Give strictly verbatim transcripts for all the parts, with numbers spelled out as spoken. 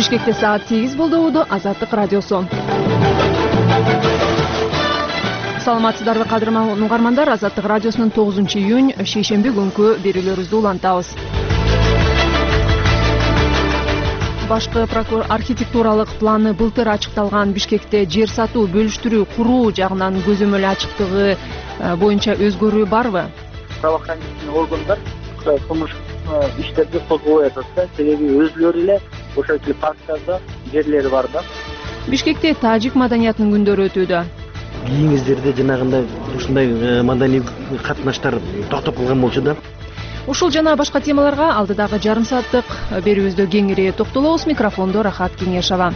Бишкекте саат сегиз болду. Убуду Азаттык радиосу. Саламатсыздарбы кадырман угармандар, Азаттык радиосунун тогузунчу июнь шейшемби күнкү берүүлөрүбүздү улантабыз. Башкы прокурор архитектуралык планы былтыр ачыкталган Бишкекте жер сатуу, бөлүштүрүү, куруу жагынан көзөмөл ачыктыгы боюнча өзгөрүү барбы? Правоохранительный органдар кылмыш иштерди козгобой атат да, себеби өзүлөрү эле ошол парктарда жерлери бар да. Бишкекте тажик маданиятынын күндөрү өтүүдө. Кийиңиздерде жанагындай ушундай маданий катнаштар токтоп калган болчу да. Ушул жана башка темаларга алдыдагы жарым сааттык берүүбүздө кеңири токтолобуз. Микрофондо Рахат Кеңешова.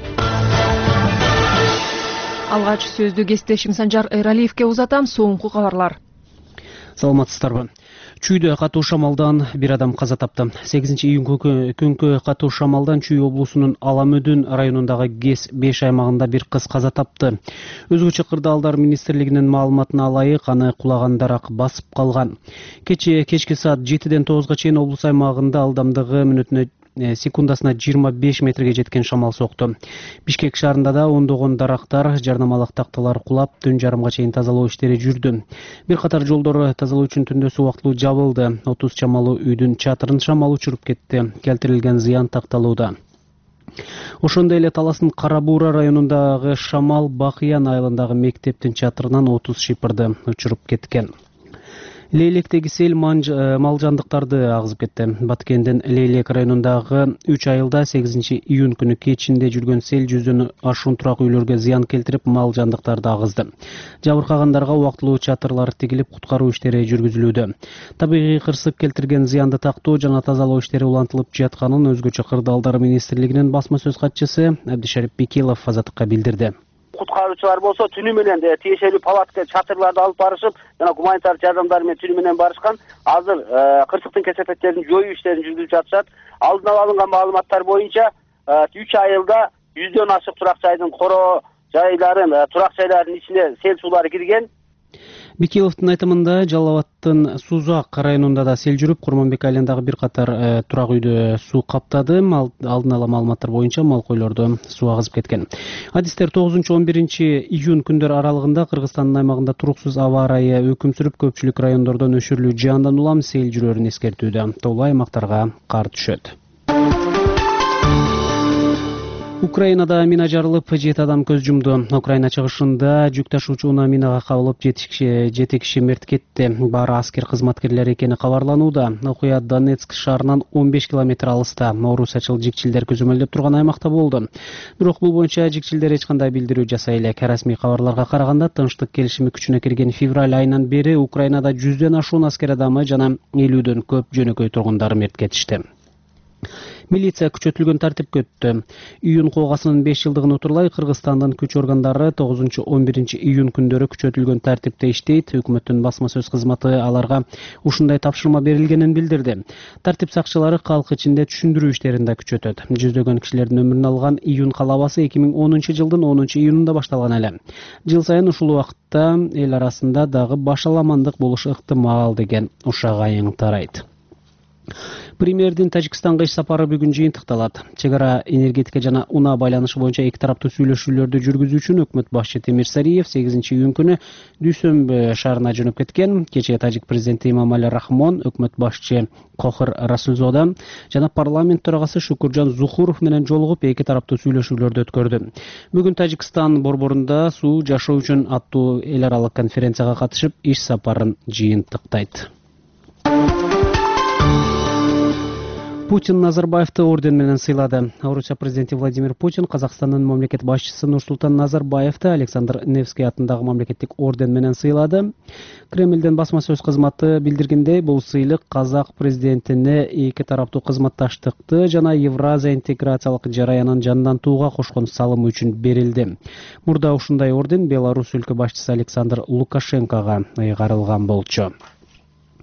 Алгач сөздү кесиптешим Санжар Эралиевке узатам. Соңку кабарлар. Саламатсыздарбы. Чүйдө катуу шамалдан бир адам каза тапты. сегизинчи июнь күнкү катуу шамалдан Чүй облусунун Аламөдүн районундагы ГЭС беш аймагында бир кыз каза тапты. Өзгөчө Кырдаалдар министрлигинин маалыматына ылайык, аны кулаган дарак басып калган. Кечээ кечки саат жетиден тогузга чейин облус аймагында ылдамдыгы мүнөтүнө секундасына жыйырма беш метрге жеткен шамал сокту. Бишкек шаарында да ондогон дарактар, жарнамалык такталар кулап, түн жарымга чейин тазалоо иштери жүрдү. Бир катар жолдор тазалоо үчүн түндөсү убактылуу жабылды. отуз чамалуу үйдүн чатырын шамал учуруп кетти. Келтирилген зыян такталууда. Ошондой эле Таластын Кара Буура районундагы Шамал Бакыян айылындагы мектептин чатырынан отуз шипырды учуруп кеткен. Лейлектеги сел мал жандыктарды агызып кетти. Баткендин Лейлек районундагы үч айылда сегизинчи июнь күнү кечинде жүргөн сел жүздөн ашуун турак үйлөргө зыян келтирип, мал жандыктарды агызды. Жабыркагандарга убактылуу чатырлар тигилип, куткаруу иштери жүргүзүлүүдө. Табигый кырсык келтирген зыянды тактоо жана тазалоо иштери улантылып жатканын Өзгөчө Кырдаалдар министрлигинин басма сөз катчысы Абдишарип Бекилов Азаттыкка билдирди. Куткаруучулар болсо түнү менен тиешелүү палатка чатырларды алып барышып, жана гуманитар жардамдар менен түнү менен барышкан. Азыр кырсыктын кесепеттерин жоюу иштерин жүргүзүп жатышат. Алдын ала алынган маалыматтар боюнча үч айылда жүздөн ашык турак жайдын коро жайларын, турак жайлардын ичине сел суулары кирген. Бекиловдун айтымында Жалал Абадтын Сузак районунда да сел жүрүп, Курманбек айылындагы бир катар турак үйдү суу каптады. Алдын ала маалыматтар боюнча мал койлорду суу агызып кеткен. Адистер тогузунчу он биринчи июнь күндөр аралыгында Кыргызстандын аймагында туруксуз аба ырайы өкүм сүрүп, көпчүлүк райондордон өшүрүлүү жаандан улам сел жүрөрүн эскертүүдө. Тоолуу аймактарга кар түшөт. Украинада мина жарылып, жети адам көз жумду. Украина чыгышында жүк ташуучу унаа минага кабылып, жети киши мерт кетти. Баары аскер кызматкерлери экени кабарланууда. Окуя Донецк шаарынан он беш километр алыста, орусячыл жикчилдер көзөмөлдөп турган аймакта болду. Бирок бул боюнча жикчилдер эч кандай билдирүү жасай элек. Расмий кабарларга караганда, тынчтык келишими күчүнө кирген февраль айынан бери Украинада жүздөн ашуун аскер адамы жана элүүдөн көп жөнөкөй тургундары мерт кетишти. Милиция күчөтүлгөн тартипке өттү. Июнь куугасынын беш жылдыгын утурлай Кыргызстандын күч органдары тогузунчу он биринчи июнь күндөрү күчөтүлгөн тартипте иштейт. Өкмөттүн басма сөз кызматы аларга ушундай тапшырма берилгенин билдирди. Тартип сакчылары калк ичинде түшүндүрүү иштерин да күчөтөт. Жүздөгөн кишилердин өмүрүн алган июнь калабасы эки миң онунчу жылдын онунчу июнунда башталган эле. Жыл сайын ушул убакытта эл арасында дагы башаламандык болушу ыктымал деген ушак айың тарайт. Премьердин Тажикстанга иш сапары бүгүн жыйынтыкталат. Чек ара, энергетика жана унаа байланышы боюнча эки тараптуу сүйлөшүүлөрдү жүргүзүү үчүн өкмөт башчы Темир Сариев сегизинчи июнь күнү Дүйсөнбү шаарына жөнөп кеткен. Кечээ тажик президенти Эмомали Рахмон, өкмөт башчы Кохыр Расулзода жана парламент төрагасы Шукуржан Зухуров менен жолугуп, эки тараптуу сүйлөшүүлөрдү өткөрдү. Бүгүн Тажикстан борборунда суу жашоо үчүн аттуу эл аралык конференцияга катышып, иш сапарын жыйынтыктайт. Путин Назарбаевди орден менен сыйлады. Орусия президенти Владимир Путин Казакстандын мамлекет башчысы Нурсултан Назарбаевди Александр Невский атындагы мамлекеттик орден менен сыйлады. Кремлдин басма сөз кызматы билдиргендей, бул сыйлык казак президентине эки тараптуу кызматташтыкты жана Евразия интеграциялык жараянын жандантууга кошкон салымы үчүн берилди. Мурда ушундай орден Беларусь өлкө башчысы Александр Лукашенкого ыйгарылган болчу.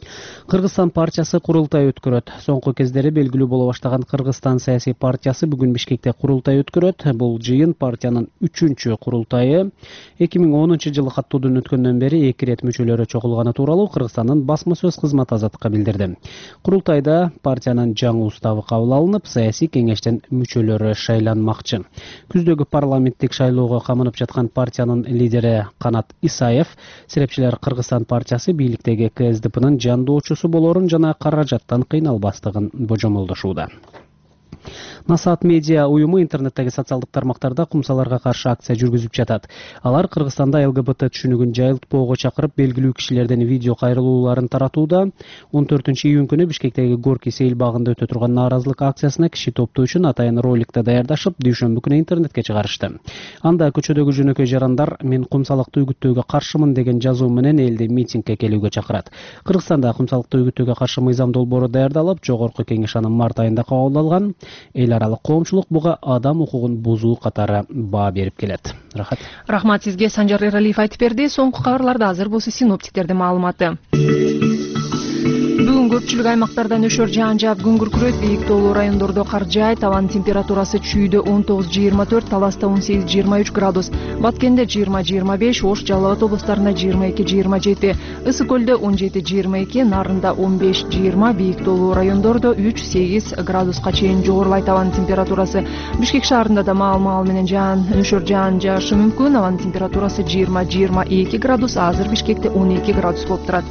Кыргызстан партиясы курултай өткөрөт. Соңку кездери белгилүү боло баштаган Кыргызстан саясий партиясы бүгүн Бишкекте курултай өткөрөт. Бул жыйын партиянын үчүнчү курултайы. эки миң онунчу жылы каттоодон өткөндөн бери эки ирет мүчөлөрү чогулганы тууралуу Кыргызстандын басма сөз кызматы Азаттыкка билдирди. Курултайда партиянын жаңы уставы кабыл алынып, саясий кеңештин мүчөлөрү шайланмакчы. Күздөгү парламенттик шайлоого камынып жаткан партиянын лидери Канат Исаев серепчилер Кыргызстан партиясы бийликтеги К С Д П'нын жандоочусу болорун жана каражаттан кыйналбастыгын божомолдошууда. Насаат медиа уюму интернеттеги социалдык тармактарда кумсаларга каршы акция жүргүзүп жатат. Алар Кыргызстанда Л Г Б Т түшүнүгүн жайылтпоого чакырып белгилүү кишилерден видео кайрылууларын таратууда. он төртүнчү июнь күнү Бишкектеги Горький сейил багында өтө турган нааразылык акциясына киши топтоо үчүн атайын роликти даярдашып, дүйшөмбү күнү интернетке чыгарышты. Анда көчөдөгү жөнөкөй жарандар "Мен кумсалыкты үгүттөөгө каршымын" деген жазуу менен элди митингге келүүгө чакырат. Кыргызстанда кумсалыкты үгүттөөгө каршы мыйзам долбоору даярдалып, жогорку кеңеш аны март айында кабыл алган. Эл аралык коомчулук буга адам укугун бузуу катары баа берип келет. Рахат. Рахмат сизге, Санжар Эралиев айтып берди. Соңку кабарларда азыр болсо синоптиктердин маалыматы. Бүгүн көпчүлүк аймактарда нөшөр жаан жаап күн күркүрөйт. Бийик тоолуу райондордо кар жаайт. Абанын температурасы чүйдө он тогуз жыйырма төрт, Таласта он сегиз жыйырма үч градус, Баткенде жыйырма жыйырма беш, Ош, Жалал Абад облустарында жыйырма эки жыйырма жети, Ысык көлдө он жети жыйырма эки, Нарында он беш жыйырма, бийик тоолуу райондордо үч сегиз градуска чейин жогорулайт абанын температурасы. Бишкек шаарында да маал-маал менен жаан, нөшөр жаан жаашы мүмкүн. Абанын температурасы жыйырма жыйырма эки градус, азыр Бишкекте он эки градус болуп турат.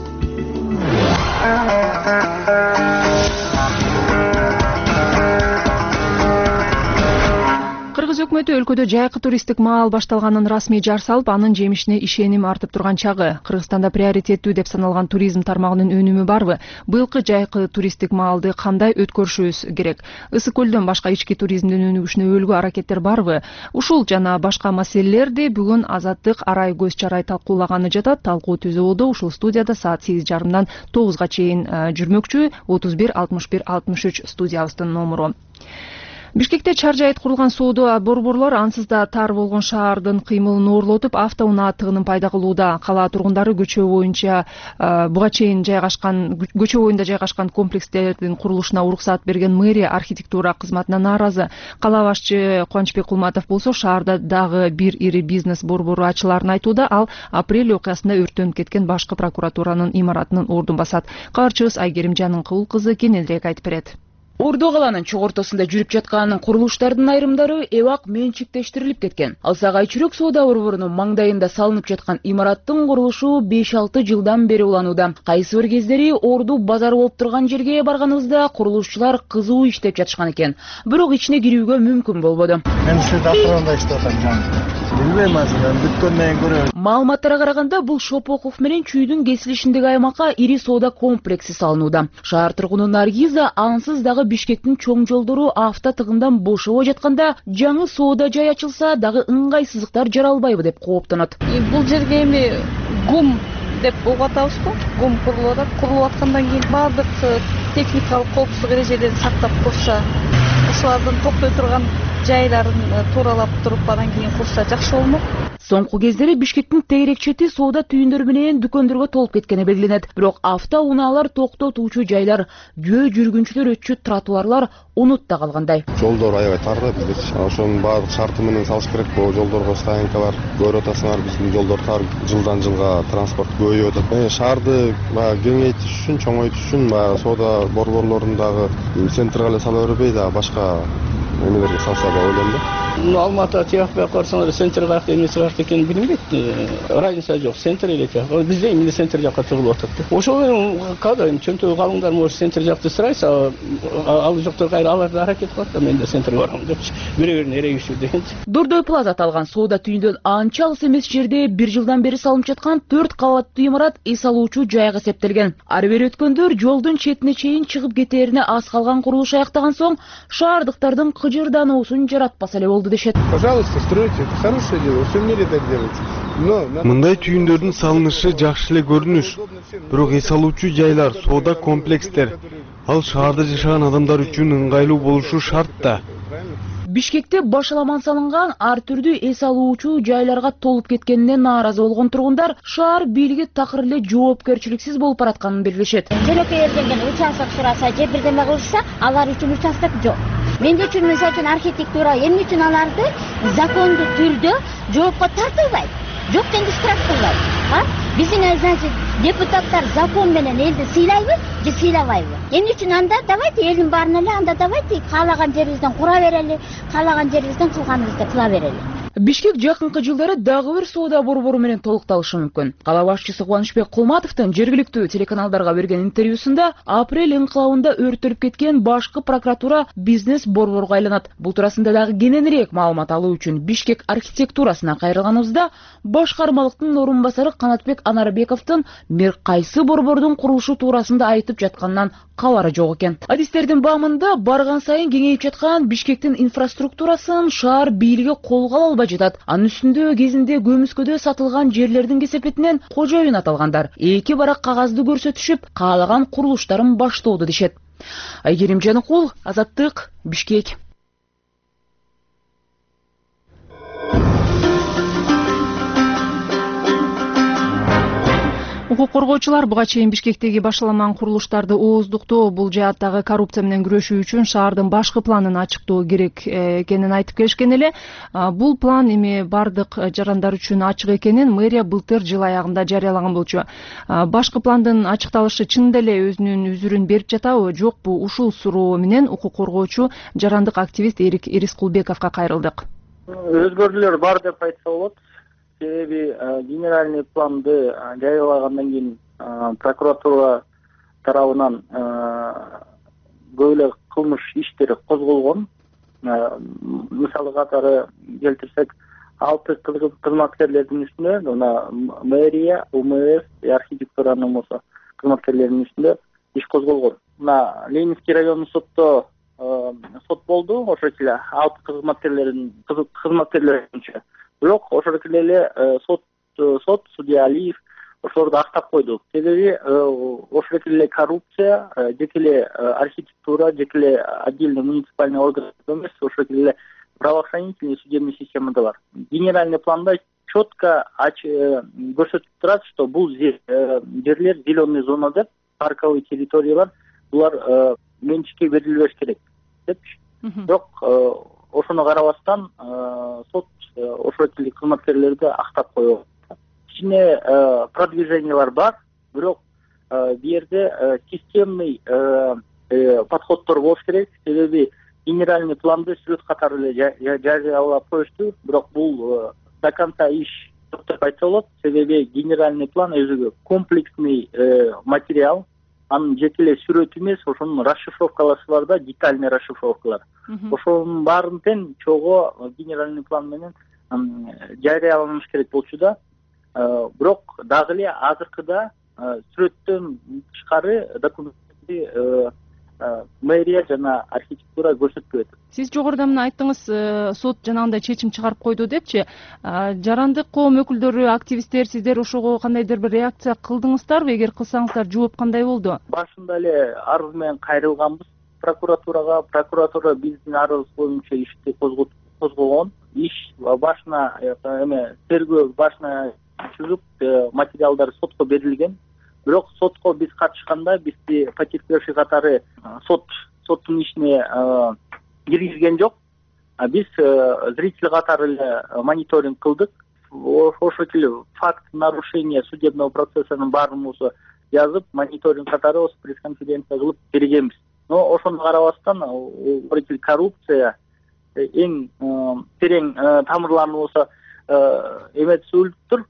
Кыргыз өкмөтү өлкөдө жайкы туристтик маал башталганын расмий жар салып, анын жемишине ишеним артып турган чагы. Кыргызстанда приоритеттүү деп саналган туризм тармагынын өнүмү барбы? Быйылкы жайкы туристтик маалды кандай өткөрүшүбүз керек? Ысык көлдөн башка ички туризмдин өнүгүшүнө өлгү аракеттер барбы? Ушул жана башка маселелерди бүгүн Азаттык арай көз чарай талкуулаганы жатат. Талкуу түзүүдө ушул студияда саат сегиз жарымдан тогузга чейин жүрмөкчү. отуз бир алтымыш бир алтымыш үч студиябыздын номуру. Бишкекте чаржайыт курулган соода борборлор ансыз да тар болгон шаардын кыймылын ooрлотуп, автоунаа тыгынын пайда кылууда. Кала тургундары көчө боюнча буга чейин жайгашкан көчө боюнда жайгашкан комплекстердин курулушуна уруксаат берген мэрия архитектура кызматына нааразы. Кала башчы Кубанычбек Кулматов болсо шаарда дагы бир ири бизнес борбору ачыларын айтууда. Ал апрель окуясында өрттөнүп кеткен башкы прокуратуранын имаратынын ордун басат. Кабарчыбыз Айгерим Жанынкул кызы кененирээк айтып берет. Ордо каланын чок ортосунда жүрүп жаткан курулуштардын айрымдары эбак менчиктештирилип кеткен. Ал Сагай Чүрөк соода борборунун маңдайында салынып жаткан имараттын курулушу беш алты жылдан бери уланууда. Кайсы бир кездери Орду базар болуп турган жерге барганыбызда курулушчулар кызуу иштеп жатышкан экен. Бирок ичине кирүүгө мүмкүн болбоду. Мен сиз автоунаа иштеп атам. Билбейм азыр, бүткөндөн көрөм. Маалыматтарга караганда бул Шопоков менен Чүйдүн кесилишиндеги аймакка ири соода комплекси салынууда. Шаар тургуну Наргиза ансыз дагы Бишкектин чоң жолдору авто тыгындан бошобой жатканда жаңы соода жай ачылса дагы ыңгайсыздыктар жаралбайбы деп кооптонот. Бул жерге эми ГУМ деп угуп атабызбы? ГУМ курулуп атат. Курулуп аткандан кийин баардык техникалык коопсуздук эрежелерин сактап турса, ошолордун токтой турган жайларын тууралап туруп анан кийин курса жакшы болмок. Соңку кездери Бишкектин тегерек чети соода түйүндөрү менен дүкөндөргө толуп кеткени белгиленет. Бирок автоунaalар токтотуучу жайлар, жөө жүргүнчүлөр өтчү тротуарлар унутта калгандай. Жолдор аябай тар да бизде. Ошонун баардык шарты менен салыш керек. Бул жолдорго стоянкалар көрүп атасыңар, биздин жолдор тар, жылдан жылга транспорт көбөйүп атат. Шаарды кеңейтиш үчүн, чоңойтуш үчүн соода борборлорундагы центрге эле сала бербей да башка эмелерге салса деп ойлойм да. Алматыда тияқпай қарсаңдар, центр қаяқта емесі қаяқта екенін білінбейді. Разница жоқ, центр еле тияқ. Бізде емді центр жаққа тығылып отырды. Ошол када чөнтөгі қалыңдар может центр жақты сұрайса, ал жоқтар қайыр аларды аракет қылады, мен де центрге барамын деп. Біреуірін ерегісу деген. Дордой плаза аталган соода түйүндөн анча алыс эмес жерде бир жылдан бери салынып жаткан төрт кабаттуу имарат эс алуучу жайга эсептелген. Ары бери өткөндөр жолдун четине чейин чыгып кетерине аз калган курулуш аяктаган соң шаардыктардын кыжырдануусун жаратпаса эле болду дешет. Пожалуйста, стройте, это хорошее дело, все в мире так делается. Мындай түйүндөрдүн салынышы жакшы эле көрүнүш. Бирок эс алуучу жайлар, соода комплекстер, ал шаарда жашаган адамдар үчүн ыңгайлуу болушу шарт да. Бишкекте башаламан салынган ар түрдүү эс алуучу жайларга толуп кеткенине нааразы болгон тургундар шаар бийлиги такыр эле жоопкерчиликсиз болуп баратканын белгилешет. Жөнөкөй элден участок сураса же бирдеме кылышса, алар үчүн участок жок. Менде үчүн мисалы үчүн архитектура эмне үчүн аларды закондуу түрдө жоопко тартылбайт? Жок дегенде штраф кылбайт. А? Биздин значит депутаттар закон менен элди сыйлайбы же сыйлабайбы? Эмне үчүн анда давайте элдин баарына эле анда давайте каалаган жерибизден кура берели, каалаган жерибизден кылганыбызды кыла берели. Бишкек жакынкы жылдары дагы бир соода борбору менен толукталышы мүмкүн. Кала башчысы Кубанычбек Кулматовдун жергиликтүү телеканалдарга берген интервьюсунда апрель инкылабында өрттөлүп кеткен башкы прокуратура бизнес борборго айланат. Бул туурасында дагы кененирээк маалымат алуу үчүн Бишкек архитектурасына кайрылганыбызда башкармалыктын орун басары Канатбек Анарбековдун бир кайсы борбордун курулушу туурасында айтып жатканынан кабары жок экен. Адистердин баамында барган сайын кеңейип жаткан Бишкектин инфраструктурасын шаар бийлиги колго ала албай жатат. Анын үстүндө кезинде көмүскөдө сатылган жерлердин кесепетинен кожоюн аталгандар эки барак кагазды көрсөтүшүп, каалаган курулуштарын баштоодо дешет. Айгерим Жаныкул, Азаттык, Бишкек. Укук коргоочулар буга чейин Бишкектеги башаламан курулуштарды ооздуктоо, бул жааттагы коррупция менен күрөшүү үчүн шаардын башкы планын ачыктоо керек экенин айтып келишкен эле. Бул план эми бардык жарандар үчүн ачык экенин мэрия былтыр жыл аягында жарыялаган болчу. Башкы пландын ачыкталышы чынында эле өзүнүн үзүрүн берип жатабы, жокпу? Ушул суроо менен укук коргоочу жарандык активист Эрик Ирискулбековго кайрылдык. Өзгөрүүлөр бар деп айтса болот. Себеби генеральный планды жарыялагандан кийин прокуратура тарабынан көп эле кылмыш иштери козголгон. Мисалы катары келтирсек, алты кызматкерлердин үстүнө, мына мэрия, УМС, архитектуранын болсо кызматкерлердин үстүнө иш козголгон. Мына Ленинский райондун сотто сот болду, ошо эле алты кызматкерлердин кызматкерлер боюнча. Бирок ошол эле сот сот судья Алиев ошолорду актап койду. Себеби ошол эле коррупция, жеке эле архитектура, жеке эле отдельный муниципальный орган эмес, ошол эле правоохранительный судебный системада бар. Генеральный планда четко көрсөтүп турат, что бул жерлер зеленый зона деп, парковый территориялар, булар менчикке берилбеш керек депчи. Бирок ошону карабастан сот ошол эле кызматкерлерди актап койгон. Кичине продвижениялар бар, бирок бу жерде системный подходдор болуш керек. Себеби генеральный планды сүрөт катары эле жарыялап коюшту, бирок бул до конца иш жок деп айтса болот. Себеби генеральный план өзү комплексный материал. Анын жеке эле сүрөт эмес, ошонун расшифровкалары бар да, детальный расшифровкалар. Ошонун баарын тең чогуу генеральный план менен жарыяланыш керек болчу да. Бирок дагы эле азыркыда сүрөттөн тышкары документти мэрия жана архитектура көрсөтпөйт. Сиз жогоруда мына айттыңыз, сот жанагындай чечим чыгарып койду депчи. Жарандык коом өкүлдөрү, активисттер, сиздер ошого кандайдыр бир реакция кылдыңыздарбы? Эгер кылсаңыздар, жооп кандай болду? Башында эле арыз менен кайрылганбыз прокуратурага. Прокуратура биздин арыз боюнча ишти козгогон. Иш башына эме тергөө башына чыгып, материалдар сотко берилген. Бирок сотко биз катышканда бизди потерпевший катары сот соттун ишине киргизген жок. Биз зритель катары эле мониторинг кылдык. Ошол эле факт нарушения судебного процессанын баарын болсо жазып, мониторинг катары осы пресс-конференция кылып бергенбиз. Но ошону карабастан коррупция эң терең тамырларны болсо эметип тур.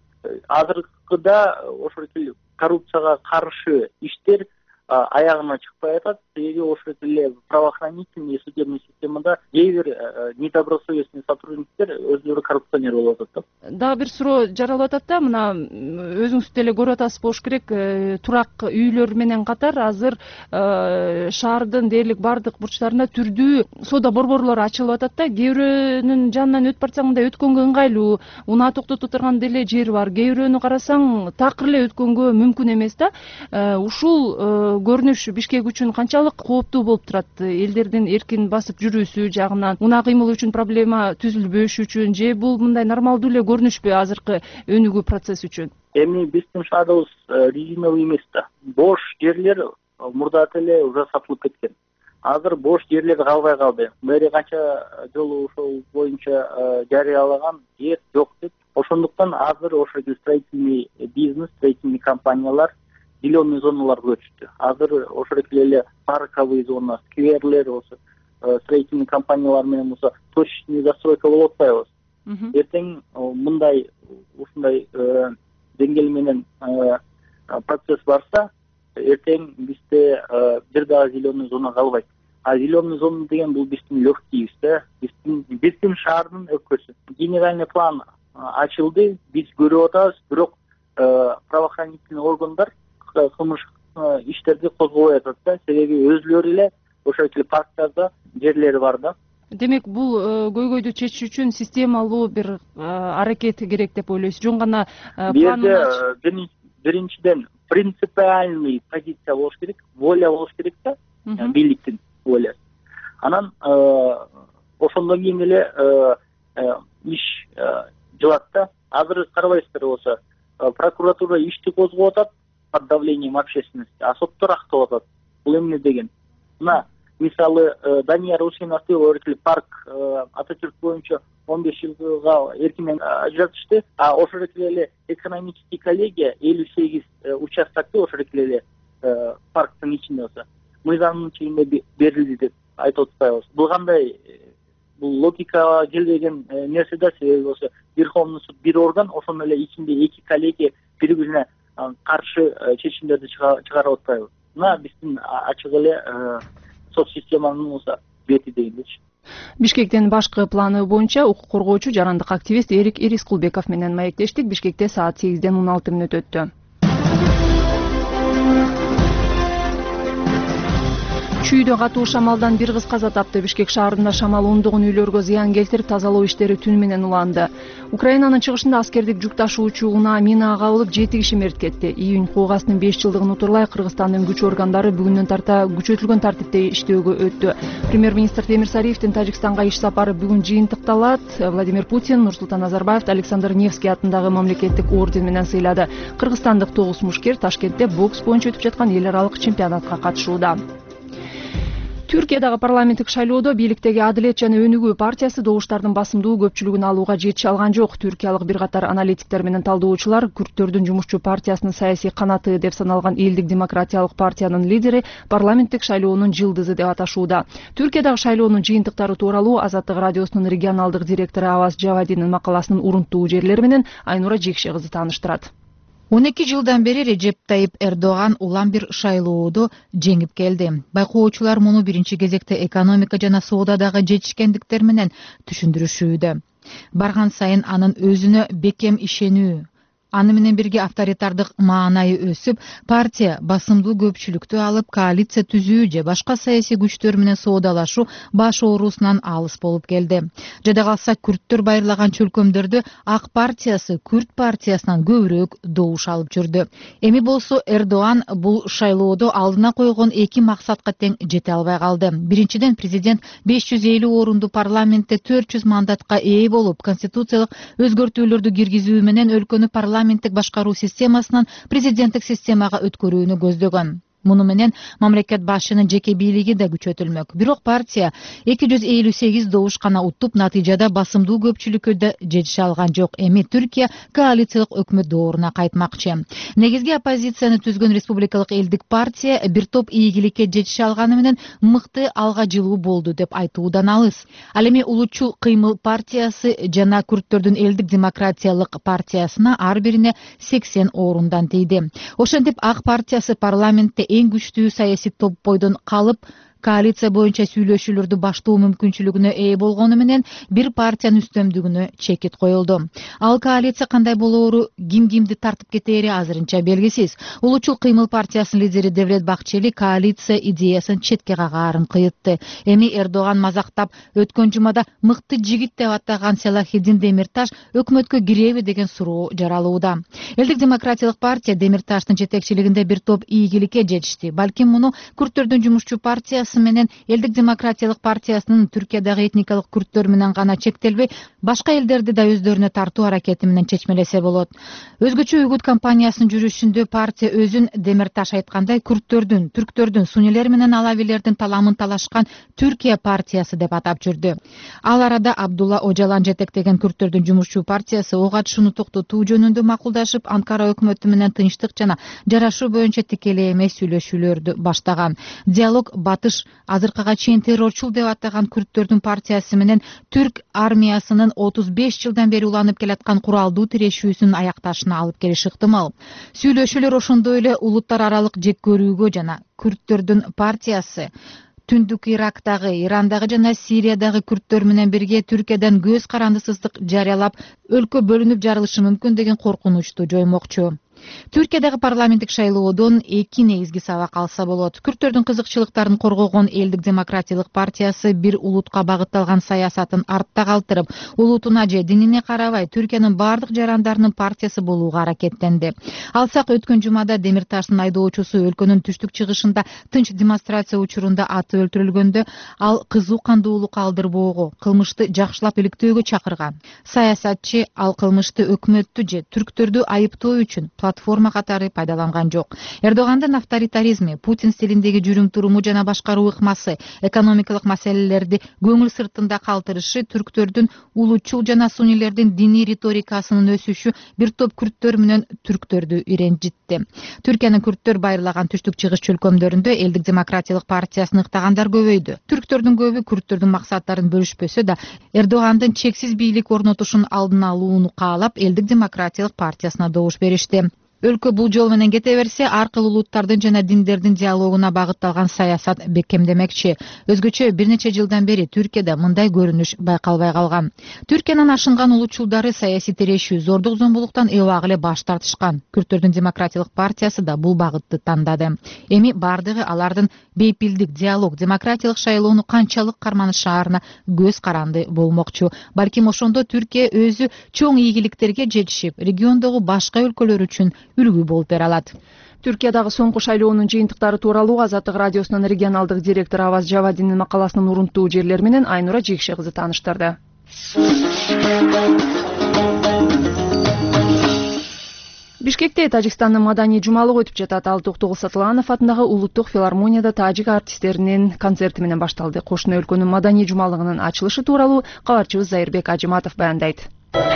Азыркыда ошол эле коррупцияга каршы иштер аягына чыкпай атат. Себеби ошол эле правоохранительный судебный системада кээ бир недобросовестный сотрудниктер өздөрү коррупционер болуп атат. дагы бир суроо жаралып атат да, мына өзүңүз деле көрүп атасыз болуш керек, турак үйлөр менен катар азыр шаардын дээрлик баардык бурчтарында түрдүү соода борборлору ачылып атат да. Кээ бирөөнүн жанынан өтүп барсаң мындай өткөнгө ыңгайлуу, унаа токтото турган деле жери бар, кээ бирөөнү карасаң такыр эле өткөнгө мүмкүн эмес да. Ушул көрүнүш Бишкек үчүн канчалык кооптуу болуп турат? Элдердин эркин басып жүрүүсү жагынан, унаа кыймыл үчүн проблема түзүлбөшү үчүн, же бул мындай нормалдуу эле көрүнүшпү азыркы өнүгүү процесс үчүн? Эми биздин шаарыбыз резиновый эмес да. Бош жерлер мурдат эле уже сатылып кеткен. Азыр бош жерлер калбай калды. Мэрия канча жолу ошол боюнча жарыялаган жер жок деп. Ошондуктан азыр ошо строительный бизнес, строительный компаниялар зеленый зоналарга көчтү. Азыр ошо эле парковый зона, скверлер, ошо строительный компаниялар менен болсо точечный застройка болуп атпайбыз. Эртең мындай ушундай деңгээл менен процесс барса, эртең бизде бир дагы зеленый зона калбайт. А зеленый зона деген бул биздин легкийбиз да, биздин биздин шаардын өкпөсү. Генеральный план ачылды, биз көрүп атабыз, бирок правоохранительный органдар кылмыш иштерди козгобой атат да, себеби өзүлөрү эле ошол эле парктарда жерлери бар да. Демек, бул көйгөйдү чечүү үчүн системалуу бир аракет керек деп ойлойсуз? Жөн гана планын биринчиден принципиальный позиция болуш керек, воля болуш керек да, бийликтин волясы. Анан ошондон кийин эле иш жылат да. Азыр карабайсыздар болсо, прокуратура ишти козгоп атат под давлением общественности, а соттор актап атат. Бул эмне деген? Мына мисалы Данияр Усеновду өртүлүп парк Ататюрк боюнча он беш жылга эркинен ажыратышты, а ошол эле экономический коллегия элүү сегиз участокты ошол эле парктын ичинде болсо мыйзамдын чегинде берилди деп айтып атпайбыз. Бул кандай, бул логикага келбеген нерсе да, себеби болсо Верховный суд бир орган, ошондой эле ичинде эки коллегия бири бирине каршы чечимдерди чыгарып атпайбыз. Мына биздин ачык эле сот системанын болсо бети дегендечи. Бишкектен башкы планы боюнча укук коргоочу жарандык активист Эрик Эрискулбеков менен маектештик. Бишкекте саат сегизден он алты мүнөт өттү. Чүйдө катуу шамалдан бир кыз каза тапты. Бишкек шаарында шамал ондогон үйлөргө зыян келтирип, тазалоо иштери түнү менен уланды. Украинанын чыгышында аскердик жүк ташуучу унаа минага кабылып жети киши мерт кетти. Июнь куугасынын беш жылдыгын утурлай Кыргызстандын күч органдары бүгүндөн тарта күчөтүлгөн тартипте иштөөгө өттү. Премьер-министр Темир Сариевдин Тажикстанга иш сапары бүгүн жыйынтыкталат. Владимир Путин Нурсултан Назарбаевди Александр Невский атындагы мамлекеттик орден менен сыйлады. Кыргызстандык тогуз мушкер Ташкентте бокс боюнча өтүп жаткан эл аралык чемпионатка катышууда. Түркиядагы парламенттик шайлоодо бийликтеги Адилет жана Өнүгүү партиясы добуштардын басымдуу көпчүлүгүн алууга жетише алган жок. Түркиялык бир катар аналитиктер менен талдоочулар Күрттөрдүн жумушчу партиясынын саясий канаты деп саналган Элдик демократиялык партиянын лидери парламенттик шайлоонун жылдызы деп аташууда. Түркиядагы шайлоонун жыйынтыктары тууралуу Азаттык радиосунун регионалдык директору Аваз Жавадинин макаласынын урунттуу жерлери менен Айнура Жекше кызы тааныштырат. он эки жылдан бери Режеп Тайип Эрдоган улам бир шайлоодо жеңип келди. Байкоочулар муну биринчи кезекте экономика жана соодадагы жетишкендиктер менен түшүндүрүшүүдө. Барган сайын анын өзүнө бекем ишенүү, аны менен бирге авторитардык маанайы өсүп, партия басымдуу көпчүлүктү алып, коалиция түзүү же башка саясий күчтөр менен соодалашуу баш оорусунан алыс болуп келди. Жада калса күрттөр байырлаган чөлкөмдөрдө Ак партиясы Күрт партиясынан көбүрөөк добуш алып жүрдү. Эми болсо Эрдоган бул шайлоодо алдына койгон эки максатка тең жете албай калды. Биринчиден, президент беш жүз элүү орунду парламентте төрт жүз мандатка ээ болуп, конституциялык өзгөртүүлөрдү киргизүү менен өлкөнү парламент парламенттик башкаруу системасынан президенттик системага өткөрүүнү көздөгөн. Муну менен мамлекет башчынын жеке бийлиги да күчөтүлмөк. Бирок партия эки жүз элүү сегиз добуш гана уттуп, натыйжада басымдуу көпчүлүккө да жетише алган жок. Эми Түркия коалициялык өкмөт дооруна кайтмакчы. Негизги оппозицияны түзгөн республикалык элдик партия бир топ ийгиликке жетише алганы менен мыкты алга жылуу болду деп айтуудан алыс. Ал эми улутчул кыймыл партиясы жана Күрттөрдүн элдик демократиялык партиясына ар бирине сексен орундан тийди. Ошентип Ак партиясы парламентте эң күчтүү саясий топпойдон калып, коалиция боюнча сүйлөшүүлөрдү баштоо мүмкүнчүлүгүнө ээ болгону менен бир партиянын үстөмдүгүнө чекит коюлду. Ал коалиция кандай болоору, ким кимди тартып кетери азырынча белгисиз. Улуучул кыймыл партиясынын лидери Девлет Бакчели коалиция идеясын четке кагаарын кыйытты. Эми Эрдоган мазактап өткөн жумада мыкты жигит деп атаган Селахиддин Демирташ өкмөткө киреби деген суроо жаралууда. Элдик демократиялык партия Демирташтын жетекчилигинде бир топ ийгиликке жетишти. Балким муну күрттөрдүн жумушчу партиясы менен Элдик демократиялык партиясынын Түркиядагы этникалык күрттөр менен гана чектелбей, башка элдерди да өздөрүнө тартуу аракети менен чечмелесе болот. Өзгөчө үгүт кампаниясынын жүрүшүндө партия өзүн Демирташ айткандай күрттөрдүн, түрктөрдүн, сунилер менен алавилердин таламын талашкан Түркия партиясы деп атап жүрдү. Ал арада Абдулла Ожалан жетектеген күрттөрдүн жумушчу партиясы ок атышууну токтотуу жөнүндө макулдашып, Анкара өкмөтү менен тынчтык жана жарашуу боюнча тикелей эмес сүйлөшүүлөрдү баштаган. Диалог Батыш азыркыга чейин террорчул деп атаган күрттөрдүн партиясы менен түрк армиясынын отуз беш жылдан бери уланып келаткан куралдуу тирешүүсүнүн аякташына алып келиши ыктымал. Сүйлөшүүлөр ошондой эле улуттар аралык жек көрүүгө жана күрттөрдүн партиясы Түндүк Ирактагы, Ирандагы жана Сириядагы күрттөр менен бирге Түркиядан көз карандысыздык жарыялап, өлкө бөлүнүп жарылышы мүмкүн деген коркунучту жоймокчу. Түркиядагы парламенттик шайлоодон эки негизги сабак алса болот. Күрттөрдүн кызыкчылыктарын коргогон Элдик демократиялык партиясы бир улутка багытталган саясатын артта калтырып, улутуна же динине карабай Түркиянын бардык жарандарынын партиясы болууга аракеттенди. Алсак өткөн жумада Демирташтын айдоочусу өлкөнүн түштүк чыгышында тынч демонстрация учурунда аты өлтүрүлгөндө, ал кызуу кандуулук алдырбоого, кылмышты жакшылап иликтөөгө чакырган. Саясатчы ал кылмышты өкмөттү же түрктөрдү айыптоо үчүн платформа катары пайдаланган жок. Эрдогандын авторитаризми, Путин стилиндеги жүрүм-туруму жана башкаруу ыкмасы, экономикалык маселелерди көңүл сыртында калтырышы, түрктөрдүн, улутчул жана сунилердин диний риторикасынын өсүшү бир топ күрттөр менен түрктөрдү иренжитти. Түркиянын күрттөр байырлаган түштүк чыгыш чөлкөмдөрүндө Элдик демократиялык партиясын ыктагандар көбөйдү. Түрктөрдүн көбү күрттөрдүн максаттарын бөлүшпөсө да, Эрдогандын чексиз бийлик орнотушун алдын алууну каалап, Элдик демократиялык партиясына добуш беришти. Өлкө бул жол менен кете берсе, ар кыл улуттардын жана диндердин диалогуна багытталган саясат бекемдемекчи. Өзгөчө бир нече жылдан бери Түркияда мындай көрүнүш байкалбай калган. Түркиянын ашынган улутчулдары саясий тирешүү, зордук зомбулуктан эбак эле баш тартышкан. Күрттөрдүн демократиялык партиясы да бул багытты тандады. Эми бардыгы алардын бейпилдик, диалог, демократиялык шайлоону канчалык карманышаарына көз каранды болмокчу. Балким ошондо Түркия өзү чоң ийгиликтерге жетишип, региондогу башка өлкөлөр үчүн үлгү болуп бере алат. Түркиядагы соңку шайлоонун жыйынтыктары тууралуу Азаттык радиосунун регионалдык директору Аваз Жавадинин макаласынын урунтуу жерлери менен Айнура Жекше кызы тааныштырды. Бишкекте Тажикстандын маданий жумалыгы өтүп жатат. Ал Токтогул Сатыланов атындагы улуттук филармонияда тажик артисттеринин концерти менен башталды. Кошуна өлкөнүн маданий жумалыгынын ачылышы тууралуу кабарчыбыз Зайырбек Ажыматов баяндайт.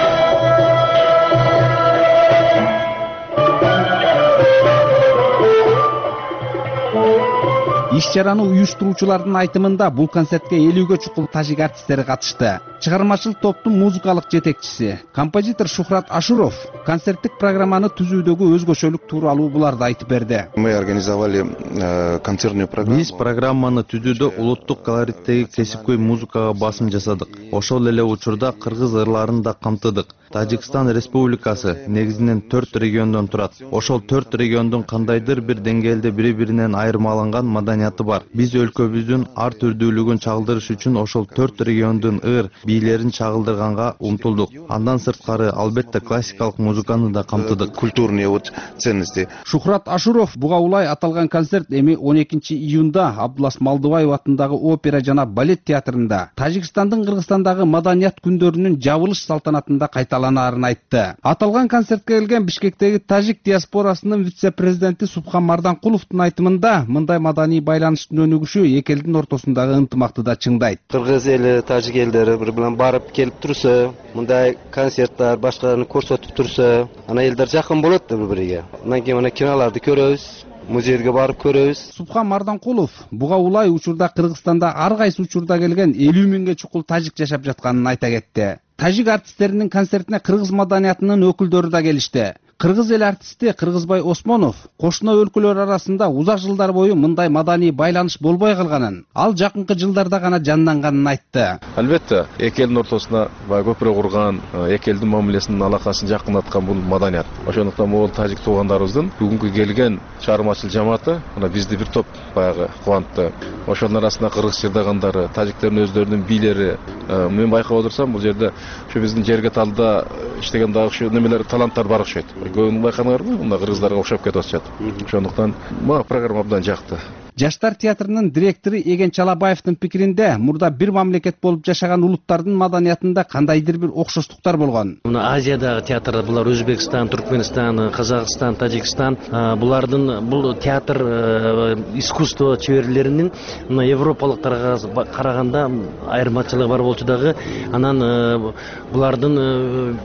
Иш-чараны уюштуруучулардын айтымында бул концертке элүүгө чукул тажик артисттери катышты. Чыгармачыл топтун музыкалык жетекчиси, композитор Шухрат Ашуров концерттик программаны түзүүдөгү өзгөчөлүк тууралуу буларды айтып берди. Мы организовали концертную программу. Биз программаны түзүүдө улуттук колориттеги кесипкөй музыкага басым жасадык. Ошол эле учурда кыргыз ырларын да камтыдык. Тажикстан Республикасы негизинен төрт региондон турат. Ошол төрт региондун кандайдыр бир деңгээлде бири-биринен айырмаланган маданияты бар. Биз өлкөбүздүн ар түрдүүлүгүн чагылдырыш үчүн ошол төрт региондун ыр, бийлерин чагылдырганга умтулдук. Андан сырткары албетте классикалык музыканы да камтыдык. Культурные вот ценности. Шухрат Ашуров буга улай аталган концерт эми он экинчи июнда Абдулас Малдыбаев атындагы опера жана балет театрында Тажикстандын Кыргызстандагы маданият күндөрүнүн жабылыш салтанатында кайталанаарын айтты. Аталган концертке келген Бишкектеги тажик диаспорасынын вице-президенти Субхан Марданкуловдун айтымында мындай маданий байланыштын өнүгүшү эки элдин ортосундагы ынтымакты да чыңдайт. Кыргыз эли, тажик элдери бири менен барып келип турса, мындай концерттер башкаларын көрсөтүп турса, ана элдер жакын болот да бири-бириге. Андан кийин ана кинолорду көрөбүз, музейге барып көрөбүз. Субхан Марданкулов буга улай учурда Кыргызстанда ар кайсы учурда келген элүү миңге чукул тажик жашап жатканын айта кетти. Тажик артисттеринин концертине кыргыз маданиятынын өкүлдөрү да келишти. Кыргыз эл артисти Кыргызбай Осмонов кошуна өлкөлөр арасында узак жылдар бою мындай маданий байланыш болбой калганын, ал жакынкы жылдарда гана жанданганын айтты. Албетте, эки элдин ортосуна көпүрө курган, эки элдин мамилесинин алакасын жакындаткан бул маданият. Ошондуктан могул тажик туугандарыбыздын бүгүнкү келген чыгармачыл жамааты мына бизди бир топ баягы кубантты. Ошонун арасында кыргыз жырдагандары, тажиктердин өздөрүнүн бийлери, мен байкап отурсам, бул жерде ушу биздин жерге талда иштеген дагы ушу немелер таланттар бар окшойт. Көбүн байкаңарбы? Мына кыргыздарга окшоп кетип атышат. Ошондуктан мага программа абдан жакты. Жаштар театрынын директору Эген Чалабаевдин пикиринде, мурда бир мамлекет болуп жашаган улуттардын маданиятында кандайдыр бир окшоштуктар болгон. Мына Азиядагы театрлар, булар Өзбекстан, Туркменстан, Казакстан, Тажикстан, булардын бул театр искусство чеберлеринин мына европалыктарга караганда айырмачылыгы бар болчу дагы, анан булардын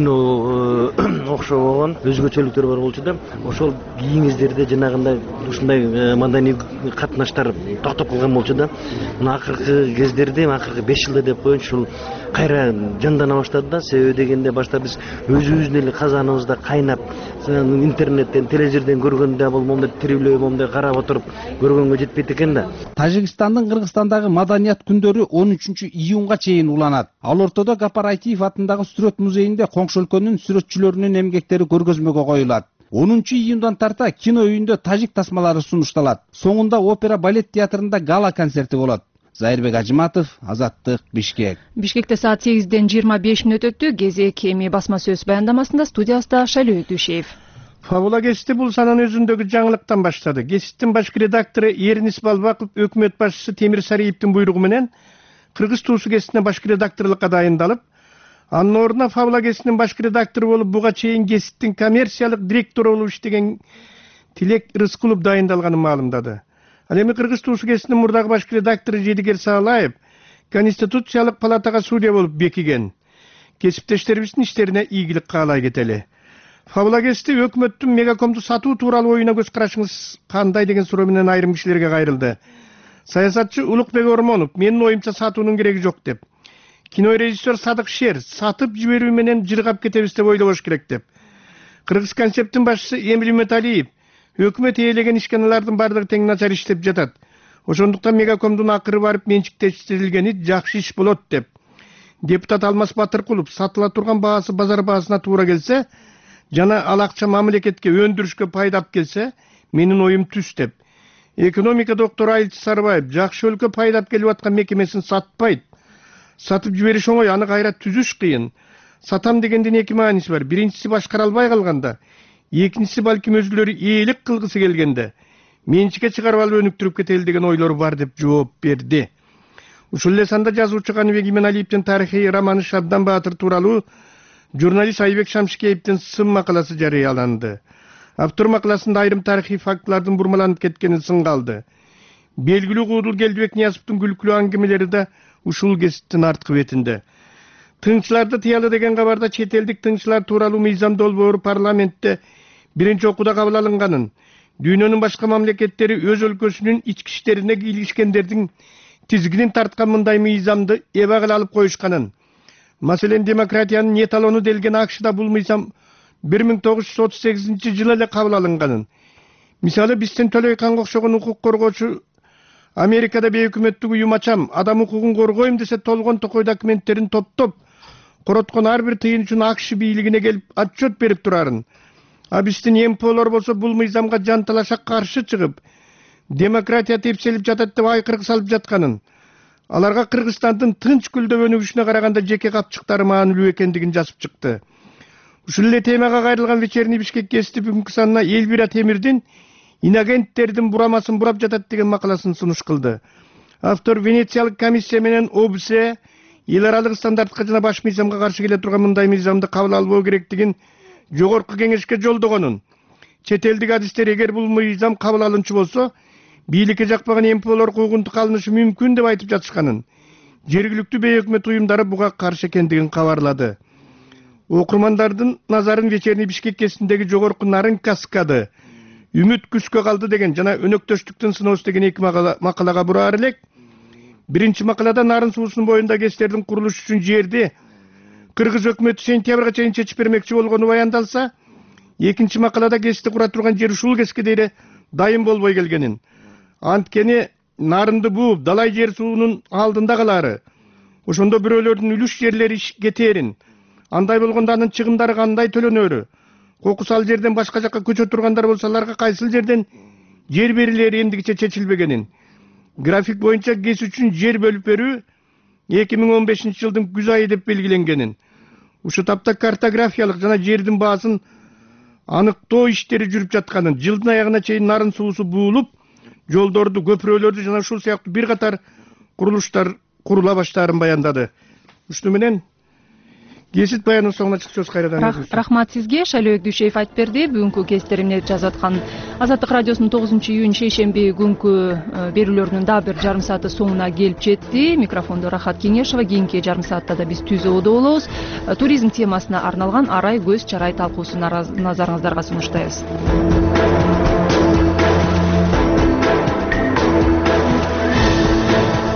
бири-бирине окшобогон өзгөчөлүктөр бар болчу да, ошол кийиңиздерде жанагындай ушундай маданий катнаштар токтоп калган болчу да. Мына акыркы кездерде, акыркы беш жылда деп коеюнчу, ушул кайра жандана баштады да. Себеби дегенде башта биз өзүбүздүн эле казаныбызда кайнап, интернеттен, телевизордон көргөндө бул момундай тирүүлөй, момундай карап отуруп көргөнгө жетпейт экен да. Тажикстандын Кыргызстандагы маданият күндөрү он үчүнчү июнга чейин уланат. Ал ортодо Гапар Айтиев атындагы сүрөт музейинде коңшу өлкөнүн сүрөтчүлөрүнүн эмгектери көргөзмөгө коюлат. онунчу июндан тарта кино үйүндө тажик тасмалары сунушталат. Соңунда опера балет театрында гала концерти болот. Зайырбек Ажыматов, Азаттык, Бишкек. Бишкекте саат сегизден жыйырма беш мүнөт өттү. Кезек эми басма сөз баяндамасында студиясында Шайлөө Дүшеев. Фабула кесити бул сананын өзүндөгү жаңылыктан баштады. Кеситтин башкы редактору Эрнис Балбаков өкмөт башчысы Темир Сариевдин буйругу менен Кыргыз туусу кеситине башкы редакторлукка дайындалып, анын ордуна Фабула кеситинин башкы редактору болуп, буга чейин кеситтин коммерциялык директору болуп иштеген Тилек Рыскулов дайындалганын маалымдады. Ал эми Кыргыз туусу кеситинин мурдагы башкы редактору Жедигер Саалаев Конституциялык палатага судья болуп бекиген. Кесиптештерибиздин иштерине ийгилик каалай кетели. Фабула кесити өкмөттүн Мегакомду сатуу тууралуу оюна көз карашыңыз кандай деген суроо менен айрым кишилерге кайрылды. Саясатчы Улукбек Ормонов менин оюмча сатуунун кереги жок деп. Кинорежиссер Садык Шер сатып жиберүү менен жыргап кетебиз деп ойлобош керек деп. Кыргыз концепттин башчысы Эмри Металиев өкмөт ээлеген ишканалардын бардыгы тең начар иштеп жатат. Ошондуктан Мегакомдун акыры барып менчиктештирилгени жакшы иш болот деп. Депутат Алмаз Батыркулов сатыла турган баасы базар баасына туура келсе, жана ал акча мамлекетке өндүрүшкө пайда алып келсе, менин оюм түз деп. Экономика доктору Айылчы Сарбаев жакшы өлкө пайда алып келип аткан мекемесин сатпайт. Сатып жибериш оңой, аны кайра түзүш кыйын. Сатам дегендин эки мааниси бар. Биринчиси башкара албай калганда, экинчиси балким өзгөлөрү ээлик кылгысы келгенде, менчикке чыгарып алып өнүктүрүп кетели деген ойлору бар деп жооп берди. Ушул эле санда жазуучу Каныбек Иманалиевдин тарыхый романы Шабдан Баатыр тууралуу журналист Айбек Шамшикеевдин сын макаласы жарыяланды. Автор макаласында айрым тарыхый фактылардын бурмаланып кеткени сынга алды. Белгилүү Куудул Келдибек Ниязовдун күлкүлүү аңгемелери да ушул кесиптин арткы бетинде. Тыңчыларды тыялы деген кабарда чет элдик тыңчылар тууралуу мыйзам долбоору парламентте биринчи окууда кабыл алынганын, дүйнөнүн башка мамлекеттери өз өлкөсүнүн ички иштерине кийлишкендердин тизгинин тарткан мындай мыйзамды эбак эле алып коюшканын. Маселен, демократиянын эталону делген АКШда бул мыйзам бир миң тогуз жүз отуз сегизинчи жылы эле кабыл алынганын. Мисалы, биздин Төлөйканга окшогон укук коргоочу Америкада бейөкмөттүк уюм ачам, адам укугун коргойм десе толгон токой документтерин топтоп, короткон ар бир тыйын үчүн АКШ бийлигине келип отчет берип турарын. А биздин эм пэ олор болсо бул мыйзамга жанталаша каршы чыгып, демократия тепселип жатат деп айкырык салып жатканын, аларга Кыргызстандын тынч күлдөп өнүгүшүнө караганда жеке капчыктары маанилүү экендигин жазып чыкты. Ушул эле темага кайрылган вечерний Бишкек кесити бүгүнкү санына Элвира Темирдин инагенттердин бурамасын бурап жатат деген макаласын сунуш кылды. Автор Венециялык комиссия менен о бэ се эл аралык стандартка жана баш мыйзамга каршы келе турган мындай мыйзамды кабыл албоо керектигин жогорку кеңешке жолдогонун. Чет элдик адистер эгер бул мыйзам кабыл алынчу болсо, бийликке жакпаган эм пэ олор куугунтук алынышы мүмкүн деп айтып жатышканын. Жергиликтүү бейөкмөт уюмдары буга каршы экендигин кабарлады. Окурмандардын назарын вечерний Бишкек кеситиндеги жогорку нарын каскады, үмүт күскө калды деген жана өнөктөштүктүн сыноосу деген эки макалага бураар элек. Биринчи макалада нарын суусунун боюндагы гэстердин курулушу үчүн жерди Кыргыз өкмөтү сентябрга чейин чечип бермекчи болгону баяндалса, экинчи макалада кести кура турган жер ушул кеске деле дайым болбой келгенин, анткени нарынды бууп далай жер суунун алдындагылары ошондо бирөөлөрдүн үлүш жерлери кетээрин, андай болгондо анын чыгымдары кандай төлөнөрү, кокусал жерден башка жакка көчө тургандар болсо аларга кайсыл жерден жер берилери эндигиче чечилбегенин, график боюнча кесүү үчүн жер бөлүп берүү эки миң он бешинчи жылдын күз айы деп белгиленгенин, ушул тапта картографиялык жана жердин баасын аныктоо иштери жүрүп жатканын, жылдын аягына чейин нарын суусу буулуп, жолдорду, көпүрөлөрдү жана ушул сыяктуу бир катар курулуштар курула баштаарын баяндады. Ушуну менен кесит баянын соңуна чыкчубуз. Кайрадан рахмат сизге. Шайлообек Дүйшеев айтып берди. Бүгүнкү кеситеримди жазып аткан Азаттык радиосунун тогузунчу июнь шейшемби күнгү берүүлөрүнүн дагы бир жарым сааты соңуна келип жетти. Микрофондо Рахат Кеңешова. Кийинки жарым саатта да биз түз оодо болобуз. Туризм темасына арналган арай көз чарай талкуусун назарыңыздарга сунуштайбыз.